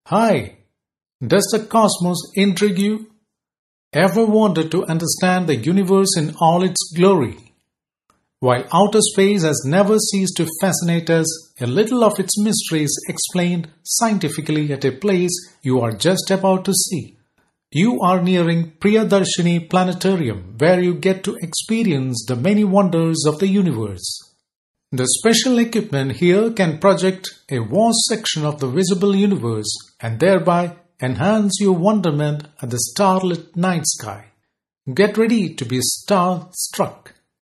Hi, does the cosmos intrigue you? Ever wanted to understand the universe in all its glory? While outer space has never ceased to fascinate us, a little of its mystery is explained scientifically at a place you are just about to see. You are nearing Priyadarshini Planetarium, where you get to experience the many wonders of the universe. The special equipment here can project a vast section of the visible universe and thereby enhance your wonderment at the starlit night sky. Get ready to be star-struck.